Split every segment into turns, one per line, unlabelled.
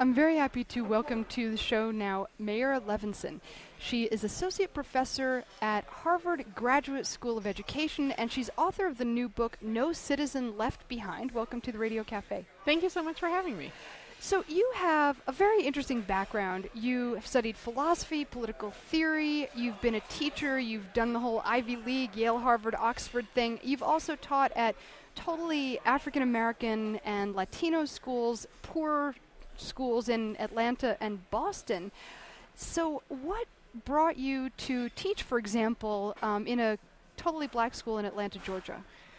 I'm very happy to welcome to the show now Mayra Levinson. She is Associate Professor at Harvard Graduate School of Education, and she's author of the new book, No Citizen Left Behind. Welcome to the Radio Cafe.
Thank you so much for having me.
So you have a very interesting background. You have studied philosophy, political theory, you've been a teacher, you've done the whole Ivy League, Yale, Harvard, Oxford thing. You've also taught at totally African American and Latino schools, poor schools in Atlanta and Boston. So what brought you to teach, for example, in a totally black school in Atlanta, Georgia?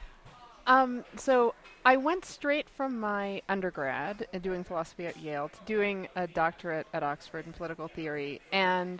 So I went straight from my undergrad doing philosophy at Yale to doing a doctorate at Oxford in political theory. And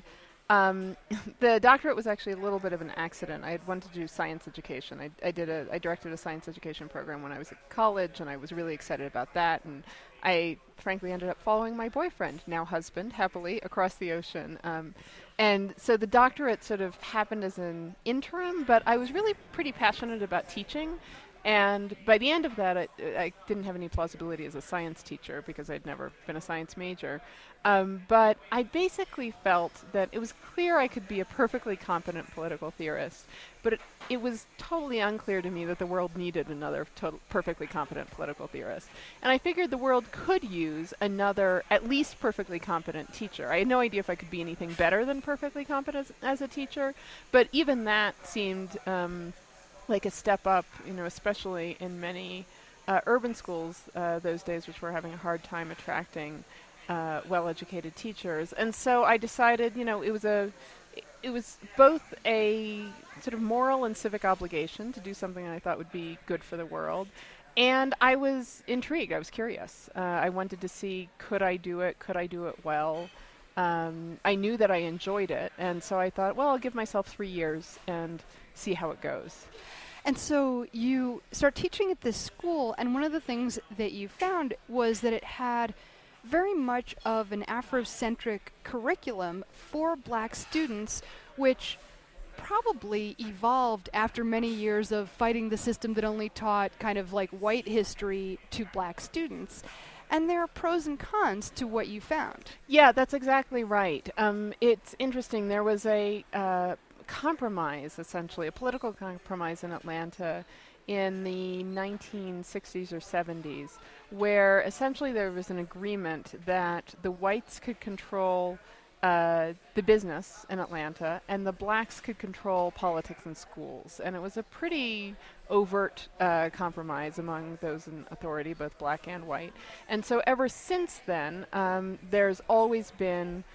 the doctorate was actually a little bit of an accident. I had wanted to do science education. I directed a science education program when I was at college, and I was really excited about that. And I frankly ended up following my boyfriend, now husband, happily, across the ocean. And so the doctorate sort of happened as an interim, but I was really pretty passionate about teaching. And by the end of that, I didn't have any plausibility as a science teacher because I'd never been a science major. But I basically felt that it was clear I could be a perfectly competent political theorist, but it was totally unclear to me that the world needed another perfectly competent political theorist. And I figured the world could use another at least perfectly competent teacher. I had no idea if I could be anything better than perfectly competent as a teacher, but even that seemed like a step up, especially in many urban schools those days, which were having a hard time attracting well-educated teachers. And so I decided, it was both a sort of moral and civic obligation to do something I thought would be good for the world. And I was intrigued. I was curious. I wanted to see, could I do it? Could I do it well? I knew that I enjoyed it. And so I thought, well, I'll give myself 3 years and see how it goes.
And so you start teaching at this school, and one of the things that you found was that it had very much of an Afrocentric curriculum for black students, which probably evolved after many years of fighting the system that only taught kind of like white history to black students. And there are pros and cons to what you found.
Yeah, that's exactly right. It's interesting. There was a compromise, essentially, a political compromise in Atlanta in the 1960s or 70s, where essentially there was an agreement that the whites could control the business in Atlanta and the blacks could control politics and schools. And it was a pretty overt compromise among those in authority, both black and white. And so ever since then, there's always been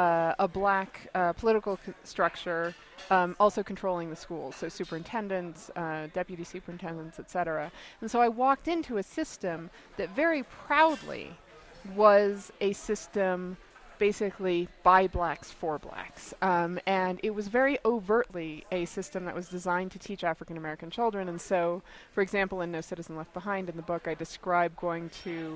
a black political structure also controlling the schools, so superintendents, deputy superintendents, etc. And so I walked into a system that very proudly was a system basically by blacks for blacks. And it was very overtly a system that was designed to teach African American children. And so, for example, in No Citizen Left Behind in the book, I describe going to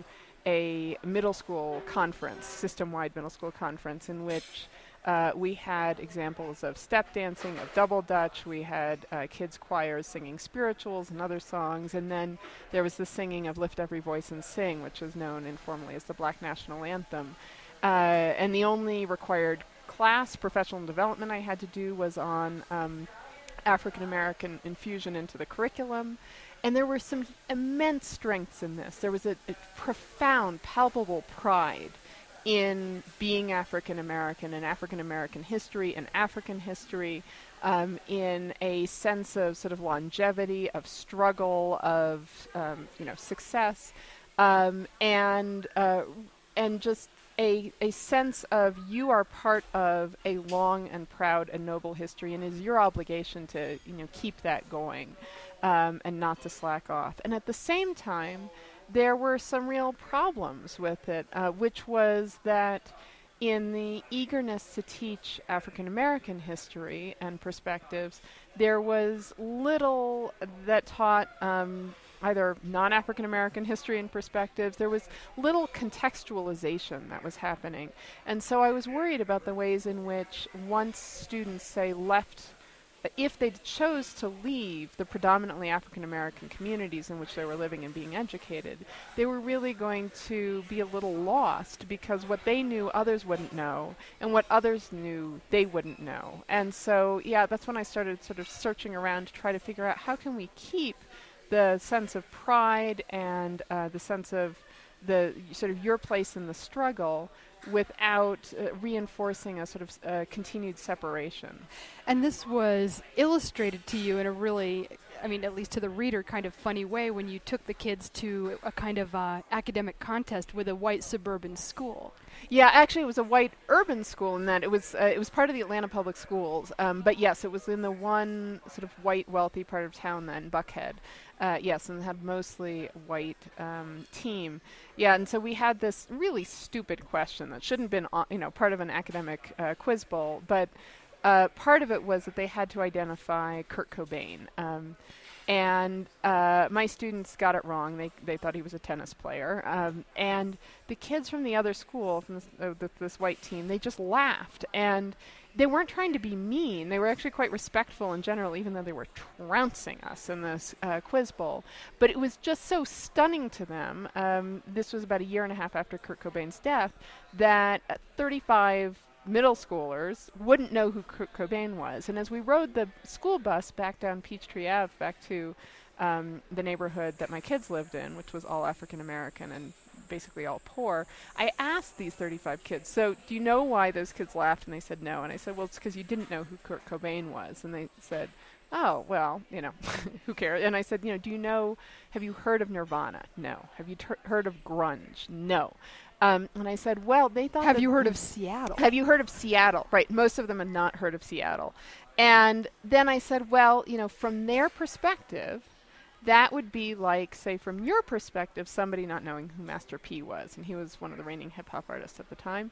a middle school conference, system-wide middle school conference, in which we had examples of step dancing, of double dutch, we had kids' choirs singing spirituals and other songs, and then there was the singing of Lift Every Voice and Sing, which was known informally as the Black National Anthem. And the only required class, professional development I had to do was on African American infusion into the curriculum. And there were some immense strengths in this. There was a profound, palpable pride in being African American and African American history and African history, in a sense of sort of longevity, of struggle, of success, and just a sense of you are part of a long and proud and noble history, and it is your obligation to keep that going. And not to slack off. And at the same time, there were some real problems with it, which was that in the eagerness to teach African American history and perspectives, there was little that taught either non-African American history and perspectives. There was little contextualization that was happening. And so I was worried about the ways in which once students, say, left if they chose to leave the predominantly African American communities in which they were living and being educated, they were really going to be a little lost, because what they knew others wouldn't know, and what others knew they wouldn't know. And so, yeah, that's when I started sort of searching around to try to figure out how can we keep the sense of pride and the sense of the sort of your place in the struggle without reinforcing a sort of continued separation.
And this was illustrated to you in a really, I mean, at least to the reader, kind of funny way when you took the kids to a kind of academic contest with a white suburban school.
Yeah, actually, it was a white urban school in that it was part of the Atlanta Public Schools. But yes, it was in the one sort of white, wealthy part of town then, Buckhead. Yes, and had mostly white team. Yeah, and so we had this really stupid question that shouldn't have been, part of an academic quiz bowl, but part of it was that they had to identify Kurt Cobain. And my students got it wrong. They thought he was a tennis player. And the kids from the other school, from this white team, they just laughed. And they weren't trying to be mean. They were actually quite respectful in general, even though they were trouncing us in this quiz bowl. But it was just so stunning to them. This was about a year and a half after Kurt Cobain's death, that 35 middle schoolers wouldn't know who Kurt Cobain was. And as we rode the school bus back down Peachtree Ave, back to the neighborhood that my kids lived in, which was all African American and basically all poor, I asked these 35 kids, so do you know why those kids laughed? And they said no. And I said, well, it's because you didn't know who Kurt Cobain was. And they said, oh, well, who cares? And I said, have you heard of Nirvana? No. Have you heard of grunge? No. And I said, well, they thought...
Have you heard of Seattle?
Have you heard of Seattle? Right. Most of them had not heard of Seattle. And then I said, well, from their perspective, that would be like, say, from your perspective, somebody not knowing who Master P was. And he was one of the reigning hip-hop artists at the time.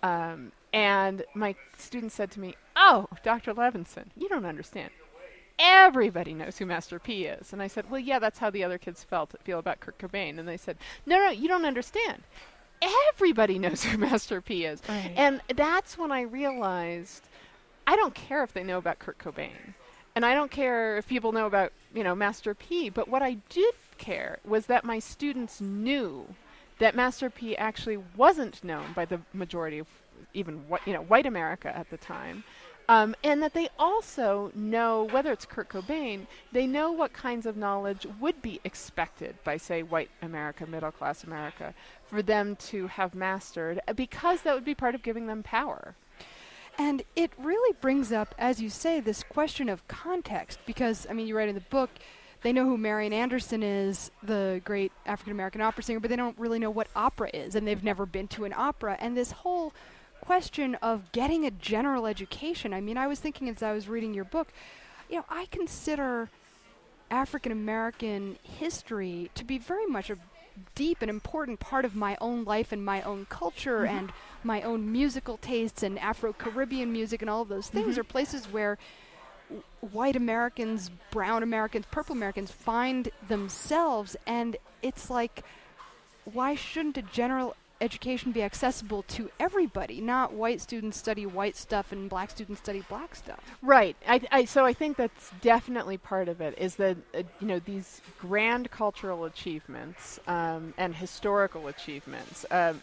And my student said to me, oh, Dr. Levinson, you don't understand. Everybody knows who Master P is. And I said, well, yeah, that's how the other kids feel about Kurt Cobain. And they said, no, you don't understand. Everybody knows who Master P is.
Right.
And that's when I realized I don't care if they know about Kurt Cobain. And I don't care if people know about, Master P. But what I did care was that my students knew that Master P actually wasn't known by the majority of even white America at the time. And that they also know, whether it's Kurt Cobain, they know what kinds of knowledge would be expected by, say, white America, middle-class America, for them to have mastered, because that would be part of giving them power.
And it really brings up, as you say, this question of context, because, you write in the book, they know who Marian Anderson is, the great African-American opera singer, but they don't really know what opera is, and they've never been to an opera. And this whole question of getting a general education, I was thinking as I was reading your book, I consider African American history to be very much a deep and important part of my own life and my own culture and my own musical tastes, and Afro-Caribbean music and all of those things are places where white Americans, brown Americans, purple Americans find themselves. And it's like, why shouldn't a general education be accessible to everybody, not white students study white stuff and black students study black stuff? Right.
So I think that's definitely part of it, is that, these grand cultural achievements and historical achievements,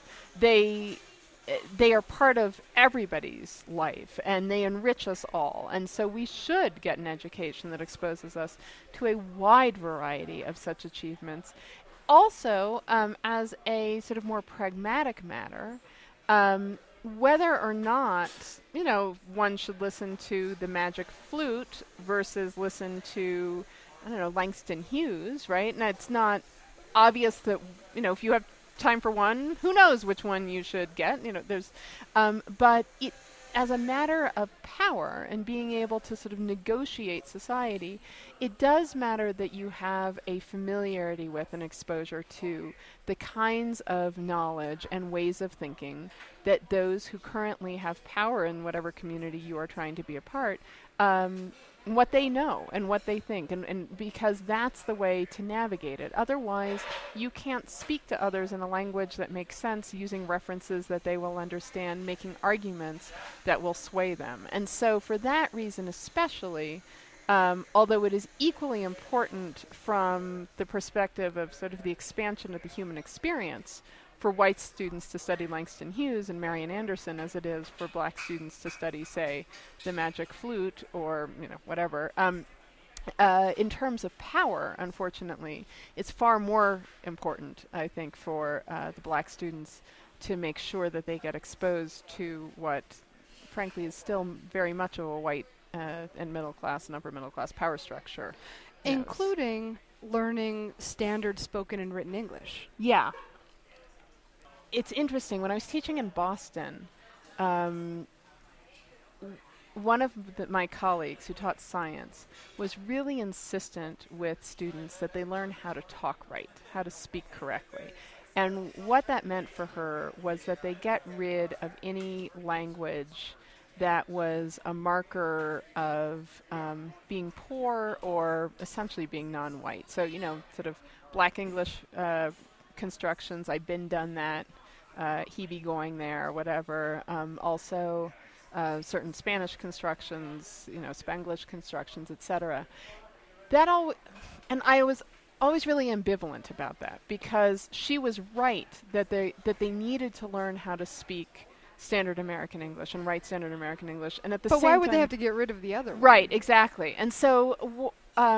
they are part of everybody's life, and they enrich us all. And so we should get an education that exposes us to a wide variety of such achievements. Also, as a sort of more pragmatic matter, whether or not, one should listen to the Magic Flute versus listen to, Langston Hughes, right? And it's not obvious that, if you have time for one, who knows which one you should get, but it, as a matter of power and being able to sort of negotiate society, it does matter that you have a familiarity with and exposure to the kinds of knowledge and ways of thinking that those who currently have power in whatever community you are trying to be a part, what they know and what they think, and because that's the way to navigate it. Otherwise, you can't speak to others in a language that makes sense, using references that they will understand, making arguments that will sway them. And so for that reason especially, although it is equally important from the perspective of sort of the expansion of the human experience for white students to study Langston Hughes and Marian Anderson as it is for black students to study, say, the Magic Flute or whatever. In terms of power, unfortunately, it's far more important, I think, for the black students to make sure that they get exposed to what, frankly, is still very much of a white and middle class and upper middle class power structure.
Including learning standard spoken and written English.
Yeah. It's interesting. When I was teaching in Boston, one of my colleagues who taught science was really insistent with students that they learn how to talk right, how to speak correctly. And what that meant for her was that they get rid of any language that was a marker of being poor or essentially being non-white. So, sort of black English constructions, I've been done that, he be going there, whatever. Also, certain Spanish constructions, Spanglish constructions, etc. And I was always really ambivalent about that, because she was right that they needed to learn how to speak standard American English and write standard American English, and at the same time...
But why would they have to get rid of the other one?
Right, exactly. And so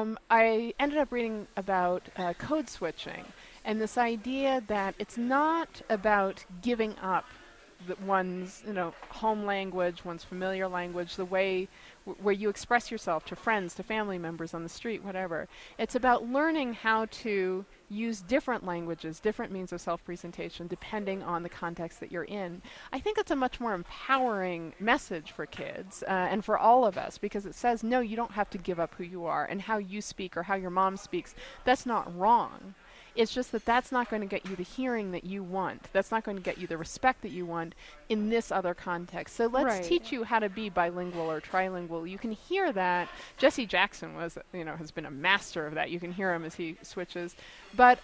I ended up reading about code switching, and this idea that it's not about giving up one's home language, one's familiar language, the way where you express yourself to friends, to family members on the street, whatever. It's about learning how to use different languages, different means of self-presentation, depending on the context that you're in. I think it's a much more empowering message for kids and for all of us, because it says, no, you don't have to give up who you are, and how you speak or how your mom speaks, that's not wrong. It's just that that's not going to get you the hearing that you want. That's not going to get you the respect that you want in this other context. So let's teach you how to be bilingual or trilingual. You can hear that. Jesse Jackson has been a master of that. You can hear him as he switches. But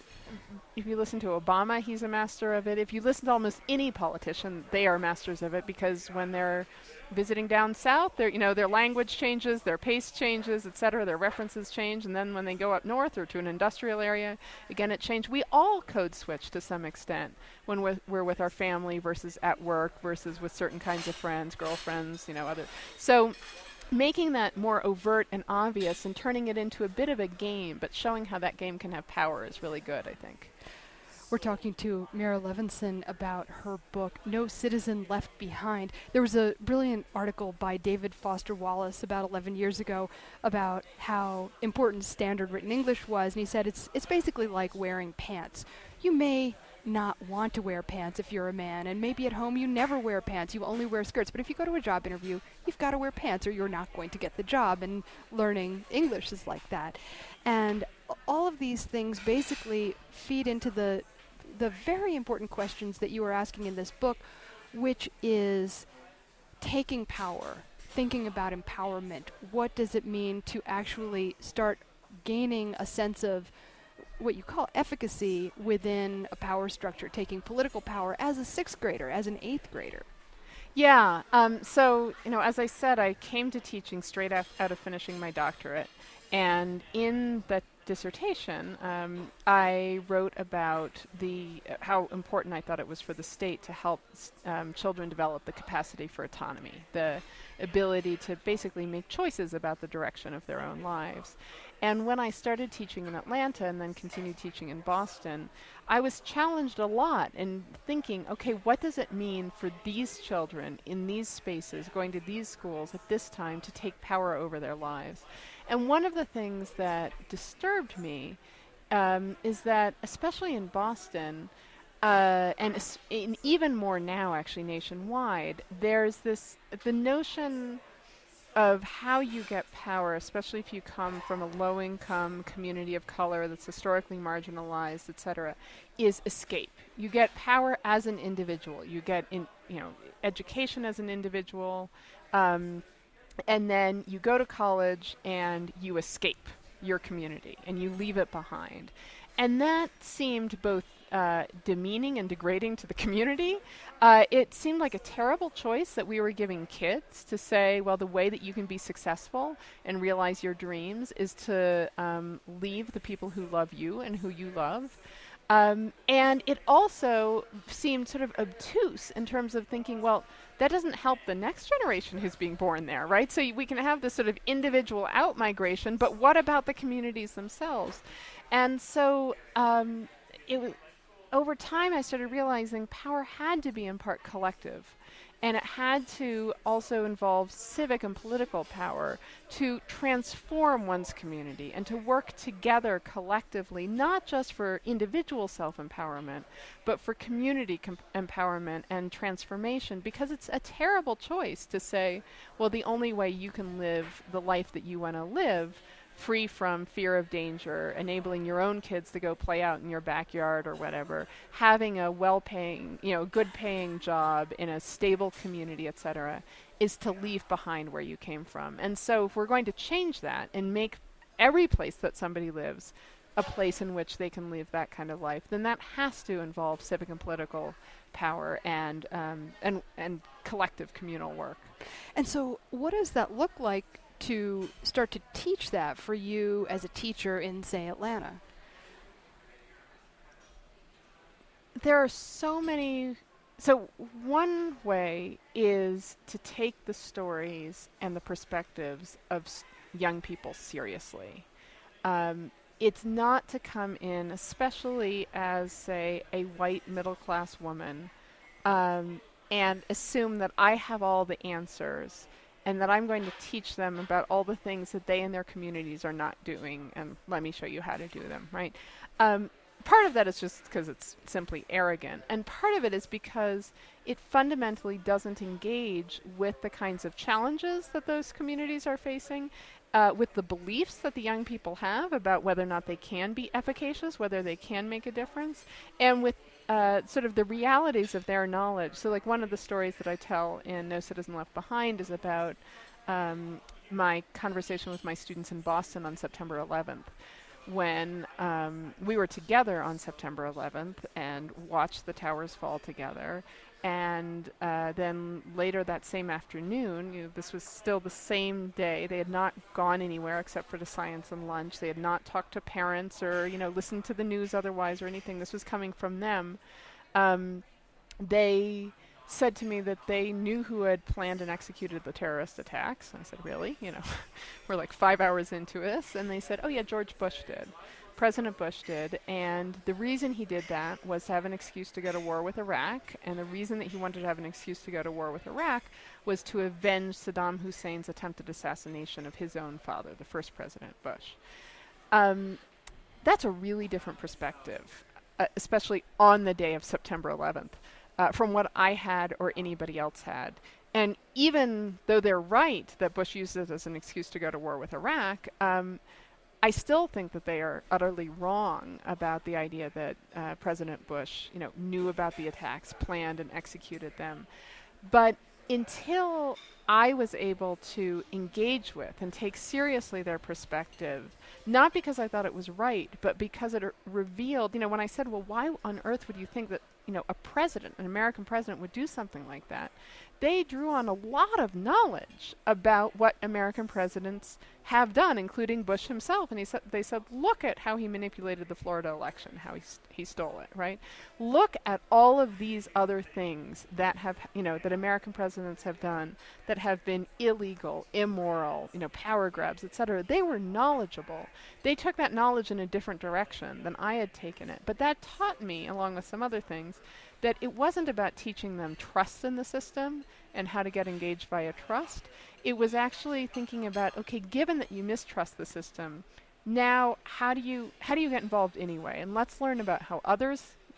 if you listen to Obama, he's a master of it. If you listen to almost any politician, they are masters of it, because when they're visiting down south, their language changes, their pace changes, etc. Their references change, and then when they go up north or to an industrial area, again it changed. We all code switch to some extent when we're with our family versus at work versus with certain kinds of friends, girlfriends, other. So making that more overt and obvious and turning it into a bit of a game, but showing how that game can have power is really good, I think.
We're talking to Mira Levinson about her book, No Citizen Left Behind. There was a brilliant article by David Foster Wallace about 11 years ago about how important standard written English was, and he said it's basically like wearing pants. You may not want to wear pants if you're a man, and maybe at home you never wear pants, you only wear skirts, but if you go to a job interview, you've got to wear pants or you're not going to get the job, and learning English is like that. And all of these things basically feed into the very important questions that you are asking in this book, which is taking power, thinking about empowerment. What does it mean to actually start gaining a sense of what you call efficacy within a power structure, taking political power as a sixth grader, as an eighth grader?
Yeah. So, as I said, I came to teaching straight out of finishing my doctorate. And in that dissertation, I wrote about how important I thought it was for the state to help children develop the capacity for autonomy, the ability to basically make choices about the direction of their own lives. And when I started teaching in Atlanta and then continued teaching in Boston, I was challenged a lot in thinking, okay, what does it mean for these children in these spaces, going to these schools at this time, to take power over their lives? And one of the things that disturbed me is that, especially in Boston, and even more now actually nationwide, there's the notion of how you get power, especially if you come from a low-income community of color that's historically marginalized, etc., is escape. You get power as an individual. You get education as an individual, and then you go to college and you escape your community and you leave it behind. And that seemed both demeaning and degrading to the community. It seemed like a terrible choice that we were giving kids to say, well, the way that you can be successful and realize your dreams is to leave the people who love you and who you love. And it also seemed sort of obtuse in terms of thinking, well, that doesn't help the next generation who's being born there, right? So we can have this sort of individual out-migration, but what about the communities themselves? And so over time, I started realizing power had to be in part collective. And it had to also involve civic and political power to transform one's community and to work together collectively, not just for individual self-empowerment, but for community empowerment and transformation, because it's a terrible choice to say, well, the only way you can live the life that you want to live, free from fear of danger, enabling your own kids to go play out in your backyard or whatever, having a well-paying, good-paying job in a stable community, etc., is to leave behind where you came from. And so if we're going to change that and make every place that somebody lives a place in which they can live that kind of life, then that has to involve civic and political power and collective communal work.
And so what does that look like to start to teach that for you as a teacher in, say, Atlanta?
There are so many. So one way is to take the stories and the perspectives of young people seriously. It's not to come in, especially as, say, a white middle-class woman, and assume that I have all the answers and that I'm going to teach them about all the things that they and their communities are not doing, and let me show you how to do them, right? Part of that is just because it's simply arrogant, and part of it is because it fundamentally doesn't engage with the kinds of challenges that those communities are facing, with the beliefs that the young people have about whether or not they can be efficacious, whether they can make a difference, and with sort of the realities of their knowledge. So like one of the stories that I tell in No Citizen Left Behind is about my conversation with my students in Boston on September 11th, when we were together on September 11th and watched the towers fall together. And then later that same afternoon, this was still the same day. They had not gone anywhere except for to science and lunch. They had not talked to parents or, listened to the news otherwise or anything. This was coming from them. They said to me that they knew who had planned and executed the terrorist attacks. And I said, really? We're like 5 hours into this. And they said, oh yeah, George Bush did. President Bush did, and the reason he did that was to have an excuse to go to war with Iraq, and the reason that he wanted to have an excuse to go to war with Iraq was to avenge Saddam Hussein's attempted assassination of his own father, the first President Bush. That's a really different perspective, especially on the day of September 11th, from what I had or anybody else had. And even though they're right that Bush used it as an excuse to go to war with Iraq, I still think that they are utterly wrong about the idea that President Bush, knew about the attacks, planned and executed them. But until I was able to engage with and take seriously their perspective, not because I thought it was right, but because it revealed, when I said, well, why on earth would you think that, a president, an American president, would do something like that? They drew on a lot of knowledge about what American presidents have done, including Bush himself. And they said, look at how he manipulated the Florida election, how he stole it, right? Look at all of these other things that have, that American presidents have done that have been illegal, immoral, power grabs, etc. They were knowledgeable. They took that knowledge in a different direction than I had taken it. But that taught me, along with some other things, that it wasn't about teaching them trust in the system and how to get engaged via trust. It was actually thinking about, okay, given that you mistrust the system, now how do you get involved anyway? And let's learn about how others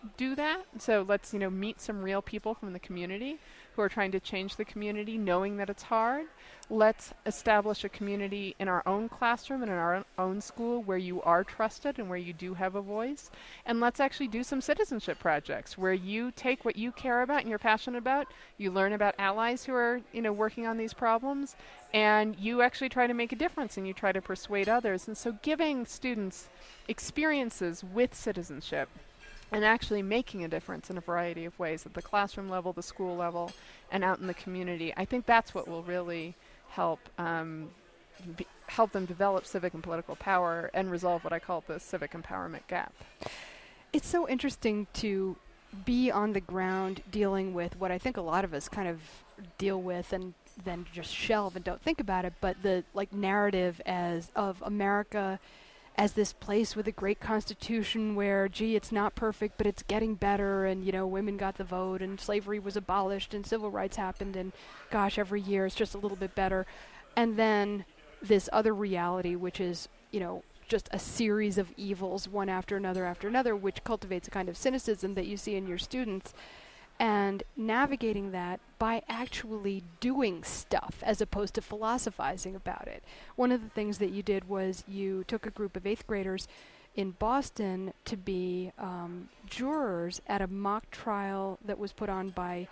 do that. So let's, meet some real people from the community who are trying to change the community, knowing that it's hard. Let's establish a community in our own classroom and in our own school where you are trusted and where you do have a voice. And let's actually do some citizenship projects where you take what you care about and you're passionate about, you learn about allies who are, working on these problems, and you actually try to make a difference and you try to persuade others. And so giving students experiences with citizenship and actually making a difference in a variety of ways at the classroom level, the school level, and out in the community, I think that's what will really help help them develop civic and political power and resolve what I call the civic empowerment gap.
It's so interesting to be on the ground dealing with what I think a lot of us kind of deal with and then just shelve and don't think about it, but the narrative of America as this place with a great constitution where, gee, it's not perfect, but it's getting better, and, women got the vote, and slavery was abolished, and civil rights happened, and, gosh, every year it's just a little bit better. And then this other reality, which is, just a series of evils, one after another, which cultivates a kind of cynicism that you see in your students. And navigating that by actually doing stuff as opposed to philosophizing about it. One of the things that you did was you took a group of 8th graders in Boston to be jurors at a mock trial that was put on by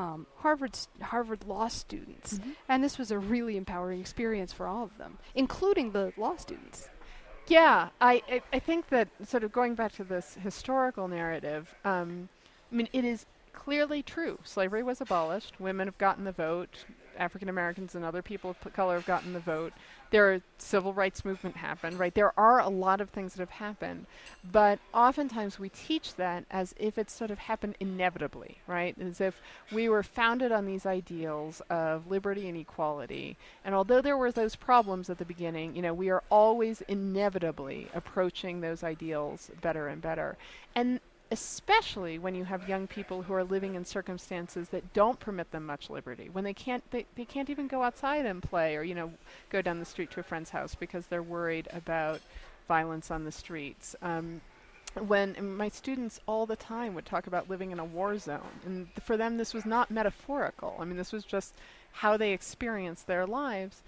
Harvard law students. Mm-hmm. And this was a really empowering experience for all of them, including the law students.
Yeah, I think that sort of going back to this historical narrative, it is clearly true. Slavery was abolished. Women have gotten the vote. African Americans and other people of color have gotten the vote. There are civil rights movement happened, right? There are a lot of things that have happened, but oftentimes we teach that as if it's sort of happened inevitably, right? As if we were founded on these ideals of liberty and equality. And although there were those problems at the beginning, we are always inevitably approaching those ideals better and better. And especially when you have young people who are living in circumstances that don't permit them much liberty, when they can't even go outside and play or, go down the street to a friend's house because they're worried about violence on the streets. When my students all the time would talk about living in a war zone, and for them this was not metaphorical. This was just how they experienced their lives.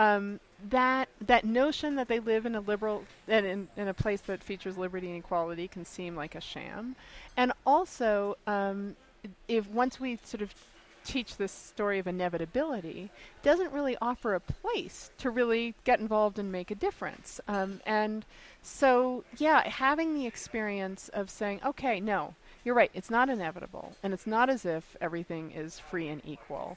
That notion that they live in a liberal and in a place that features liberty and equality can seem like a sham. And also, if once we sort of teach this story of inevitability, doesn't really offer a place to really get involved and make a difference. And so, yeah, having the experience of saying, okay, no, you're right, it's not inevitable, and it's not as if everything is free and equal.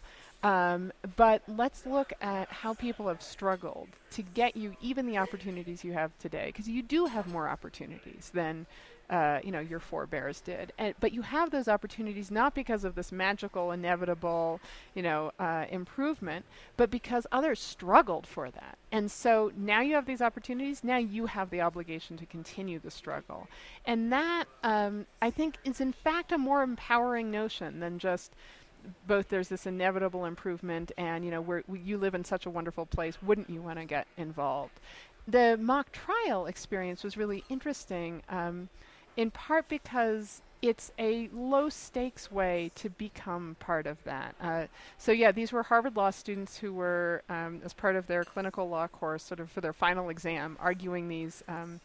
But let's look at how people have struggled to get you even the opportunities you have today, because you do have more opportunities than your forebears did. But you have those opportunities not because of this magical, inevitable, improvement, but because others struggled for that. And so now you have these opportunities. Now you have the obligation to continue the struggle. And that, I think, is in fact a more empowering notion than just both there's this inevitable improvement and, you live in such a wonderful place, wouldn't you want to get involved? The mock trial experience was really interesting, in part because it's a low-stakes way to become part of that. So yeah, these were Harvard Law students who were, as part of their clinical law course, sort of for their final exam, arguing these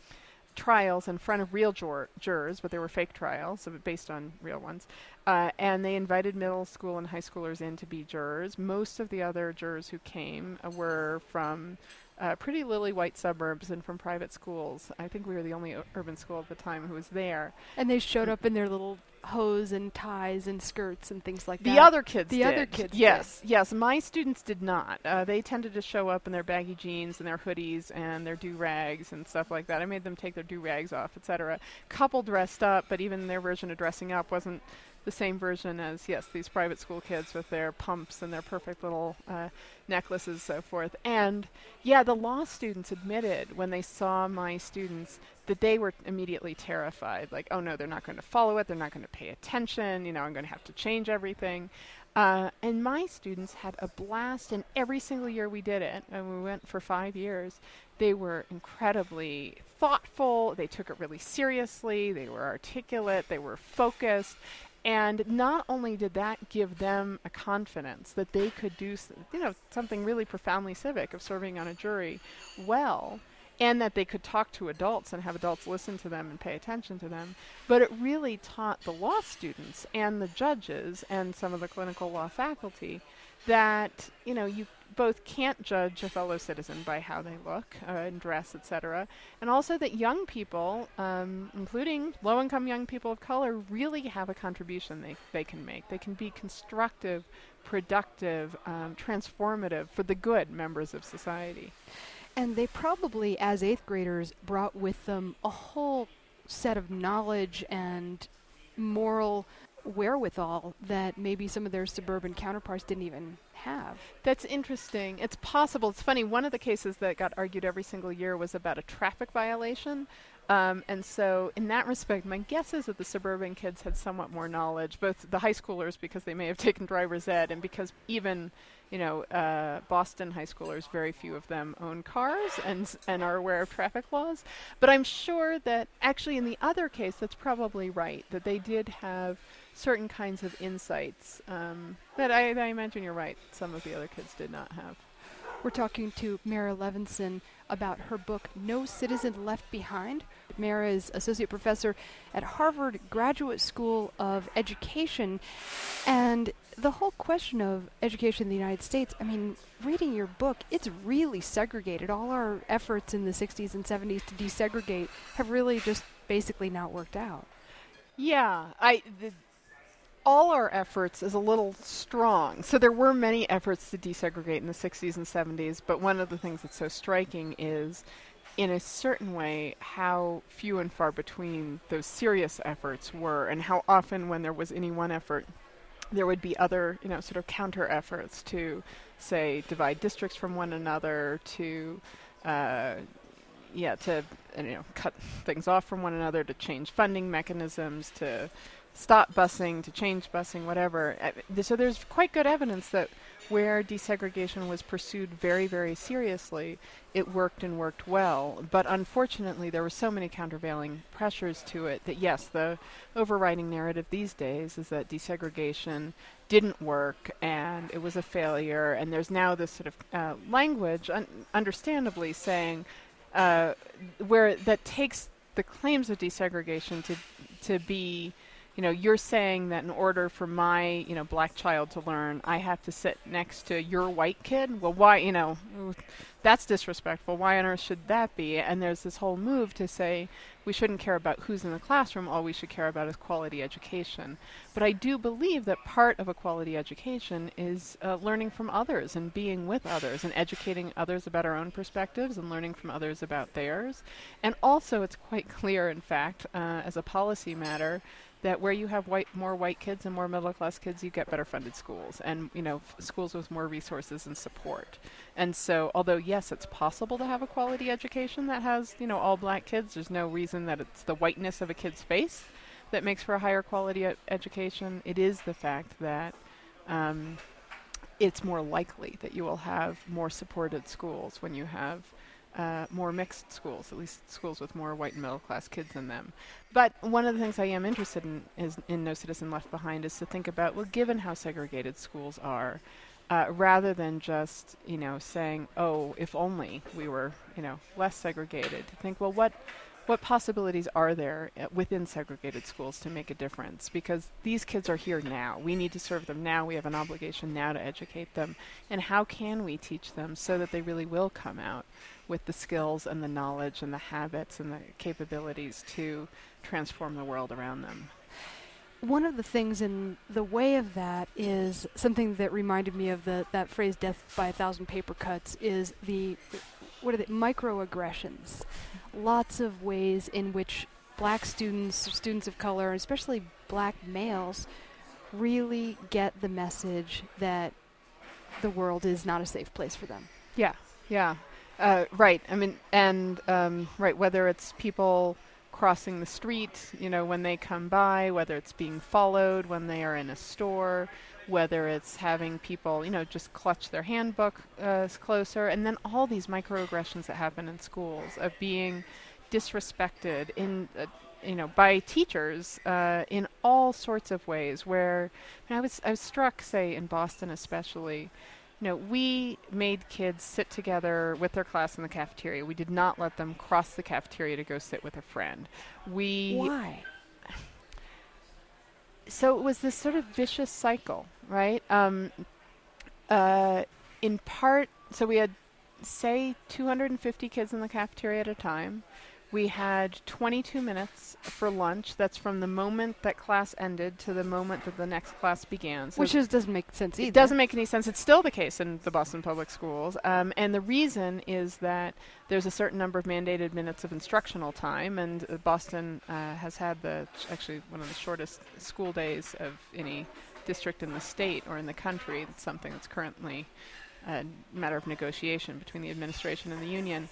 trials in front of real jurors, but they were fake trials, so based on real ones. And they invited middle school and high schoolers in to be jurors. Most of the other jurors who came were from pretty lily white suburbs and from private schools. I think we were the only urban school at the time who was there.
And they showed up in their little hose and ties and skirts and things like that.
The other kids
did.
The other kids Yes. My students did not. They tended to show up in their baggy jeans and their hoodies and their do-rags and stuff like that. I made them take their do-rags off, etc. Couple dressed up, but even their version of dressing up wasn't the same version as, these private school kids with their pumps and their perfect little necklaces, so forth. And, the law students admitted when they saw my students that they were immediately terrified. Like, oh no, they're not going to follow it. They're not going to pay attention. I'm going to have to change everything. And my students had a blast, and every single year we did it, and we went for 5 years. They were incredibly thoughtful. They took it really seriously. They were articulate. They were focused. And not only did that give them a confidence that they could do, something really profoundly civic of serving on a jury well, and that they could talk to adults and have adults listen to them and pay attention to them, but it really taught the law students and the judges and some of the clinical law faculty that, you both can't judge a fellow citizen by how they look and dress, etc., and also that young people, including low-income young people of color, really have a contribution they can make. They can be constructive, productive, transformative for the good members of society.
And they probably, as 8th graders, brought with them a whole set of knowledge and moral wherewithal that maybe some of their suburban counterparts didn't even have.
That's interesting. It's possible. It's funny. One of the cases that got argued every single year was about a traffic violation. And so in that respect, my guess is that the suburban kids had somewhat more knowledge, both the high schoolers because they may have taken driver's ed, and because even, Boston high schoolers, very few of them own cars and are aware of traffic laws. But I'm sure that actually in the other case, that's probably right, that they did have certain kinds of insights that I imagine you're right, some of the other kids did not have.
We're talking to Mara Levinson about her book, No Citizen Left Behind. Mara is associate professor at Harvard Graduate School of Education. And the whole question of education in the United States, reading your book, it's really segregated. All our efforts in the 60s and 70s to desegregate have really just basically not worked out.
Yeah, all our efforts is a little strong. So there were many efforts to desegregate in the 60s and 70s, but one of the things that's so striking is, in a certain way, how few and far between those serious efforts were, and how often when there was any one effort, there would be other, sort of counter efforts to, say, divide districts from one another, to cut things off from one another, to change funding mechanisms, to stop busing, to change busing, whatever. So there's quite good evidence that where desegregation was pursued very, very seriously, it worked and worked well. But unfortunately, there were so many countervailing pressures to it that, yes, the overriding narrative these days is that desegregation didn't work and it was a failure. And there's now this sort of language, understandably, saying where that takes the claims of desegregation to be, you're saying that in order for my, black child to learn, I have to sit next to your white kid? Well, why, that's disrespectful. Why on earth should that be? And there's this whole move to say we shouldn't care about who's in the classroom. All we should care about is quality education. But I do believe that part of a quality education is learning from others and being with others and educating others about our own perspectives and learning from others about theirs. And also it's quite clear, in fact, as a policy matter, that where you have more white kids and more middle-class kids, you get better funded schools and, schools with more resources and support. And so, although, yes, it's possible to have a quality education that has, all black kids, there's no reason that it's the whiteness of a kid's face that makes for a higher quality education. It is the fact that it's more likely that you will have more supported schools when you have more mixed schools, at least schools with more white and middle class kids in them. But one of the things I am interested in is in No Citizen Left Behind is to think about, well, given how segregated schools are, rather than just, saying, oh, if only we were, less segregated, to think, well, what possibilities are there within segregated schools to make a difference? Because these kids are here now. We need to serve them now. We have an obligation now to educate them. And how can we teach them so that they really will come out with the skills and the knowledge and the habits and the capabilities to transform the world around them?
One of the things in the way of that is something that reminded me of that phrase, death by 1,000 paper cuts, is microaggressions. Lots of ways in which black students of color, especially black males, really get the message that the world is not a safe place for them.
Yeah. Right. Right, whether it's people crossing the street, when they come by, whether it's being followed when they are in a store, whether it's having people, just clutch their handbook closer, and then all these microaggressions that happen in schools of being disrespected by teachers in all sorts of ways. Where I was struck, say in Boston especially. We made kids sit together with their class in the cafeteria. We did not let them cross the cafeteria to go sit with a friend.
Why?
So it was this sort of vicious cycle, right? In part, so we had, say, 250 kids in the cafeteria at a time. We had 22 minutes for lunch. That's from the moment that class ended to the moment that the next class began. So
which doesn't make sense either.
It doesn't make any sense. It's still the case in the Boston Public Schools. And the reason is that there's a certain number of mandated minutes of instructional time, and Boston has had actually one of the shortest school days of any district in the state or in the country. It's something that's currently a matter of negotiation between the administration and the union.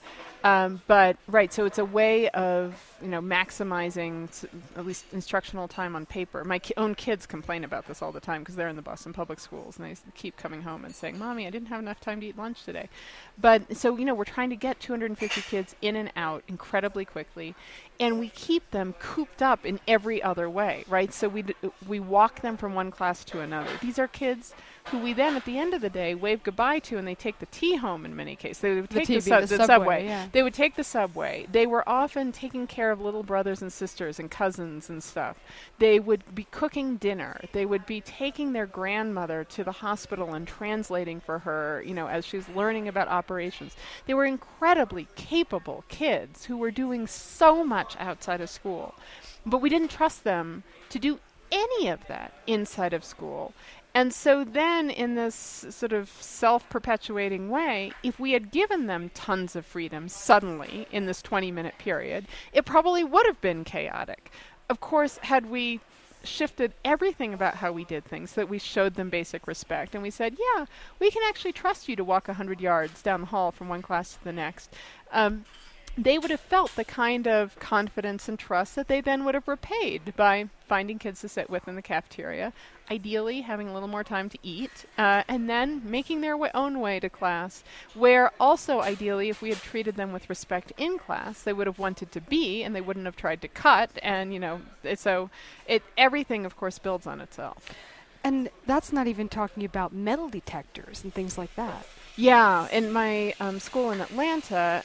So it's a way of, maximizing at least instructional time on paper. My own kids complain about this all the time because they're in the Boston Public Schools, and they keep coming home and saying, "Mommy, I didn't have enough time to eat lunch today." But so, we're trying to get 250 kids in and out incredibly quickly, and we keep them cooped up in every other way, right? So we walk them from one class to another. These are kids who we then, at the end of the day, wave goodbye to, and they take the T home in many cases. They would take the subway.
Yeah.
They would take the subway. They were often taking care of little brothers and sisters and cousins and stuff. They would be cooking dinner. They would be taking their grandmother to the hospital and translating for her, as she's learning about operations. They were incredibly capable kids who were doing so much outside of school. But we didn't trust them to do any of that inside of school. And so then, in this sort of self-perpetuating way, if we had given them tons of freedom suddenly in this 20-minute period, it probably would have been chaotic. Of course, had we shifted everything about how we did things, so that we showed them basic respect, and we said, yeah, we can actually trust you to walk 100 yards down the hall from one class to the next, they would have felt the kind of confidence and trust that they then would have repaid by finding kids to sit with in the cafeteria, ideally having a little more time to eat, and then making their own way to class, where also ideally, if we had treated them with respect in class, they would have wanted to be, and they wouldn't have tried to cut, and, everything, of course, builds on itself.
And that's not even talking about metal detectors and things like that.
Yeah, in my school in Atlanta,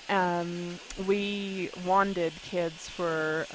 we wanded kids for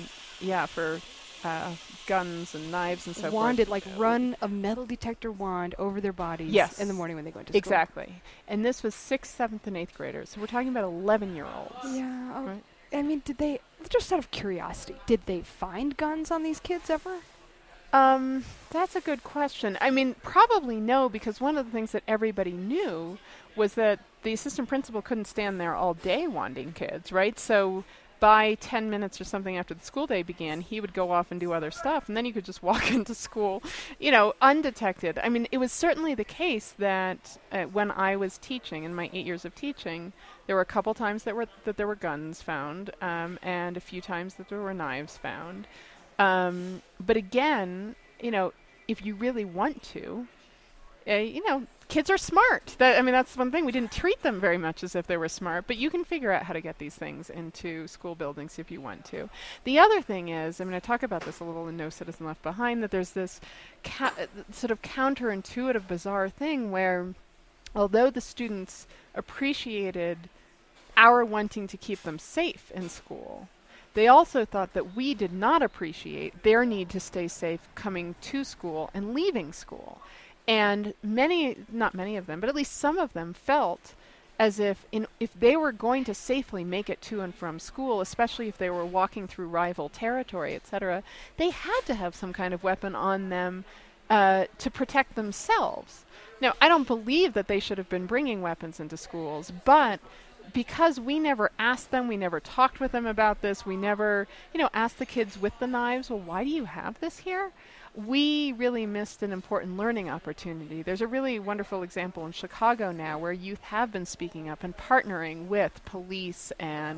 guns and knives and so forth.
Wanded, like run a metal detector wand over their bodies in the morning when they go into school.
Exactly. And this was 6th, 7th, and 8th graders. So we're talking about 11-year-olds.
Yeah.
Right?
I mean, just out of curiosity, did they find guns on these kids ever?
That's a good question. I mean, probably no, because one of the things that everybody knew was that the assistant principal couldn't stand there all day wanding kids, right? So by 10 minutes or something after the school day began, he would go off and do other stuff, and then you could just walk into school, undetected. I mean, it was certainly the case that when I was teaching, in my 8 years of teaching, there were a couple times that there were guns found, and a few times that there were knives found. But again, if you really want to, kids are smart. That's one thing. We didn't treat them very much as if they were smart, but you can figure out how to get these things into school buildings if you want to. The other thing is, I talk about this a little in No Citizen Left Behind, that there's this sort of counterintuitive, bizarre thing where, although the students appreciated our wanting to keep them safe in school, they also thought that we did not appreciate their need to stay safe coming to school and leaving school. And not many of them, but at least some of them felt as if they were going to safely make it to and from school, especially if they were walking through rival territory, etc., they had to have some kind of weapon on them to protect themselves. Now, I don't believe that they should have been bringing weapons into schools, but because we never asked them, we never talked with them about this, we never, asked the kids with the knives, well, why do you have this here? We really missed an important learning opportunity. There's a really wonderful example in Chicago now where youth have been speaking up and partnering with police and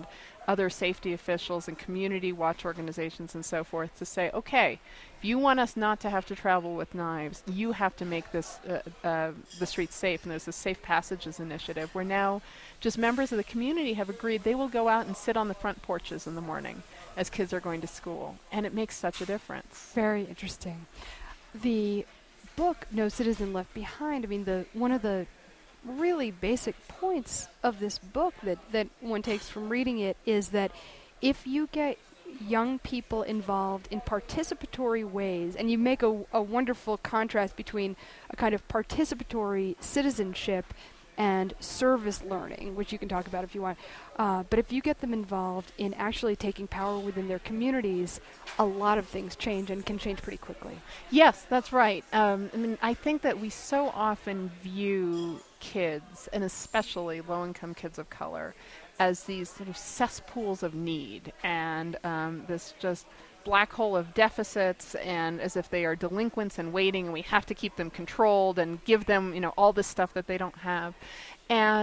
other safety officials and community watch organizations and so forth to say, okay, if you want us not to have to travel with knives, you have to make this the streets safe. And there's this Safe Passages initiative where now just members of the community have agreed they will go out and sit on the front porches in the morning as kids are going to school. And it makes such a difference.
Very interesting. The book, No Citizen Left Behind, I mean, one of the really basic points of this book that one takes from reading it is that if you get young people involved in participatory ways, and you make a wonderful contrast between a kind of participatory citizenship and service learning, which you can talk about if you want. But if you get them involved in actually taking power within their communities, a lot of things change and can change pretty quickly.
Yes, that's right. I mean, I think that we so often view kids, and especially low-income kids of color, as these sort of cesspools of need and this just black hole of deficits, and as if they are delinquents and waiting, and we have to keep them controlled and give them, all this stuff that they don't have. And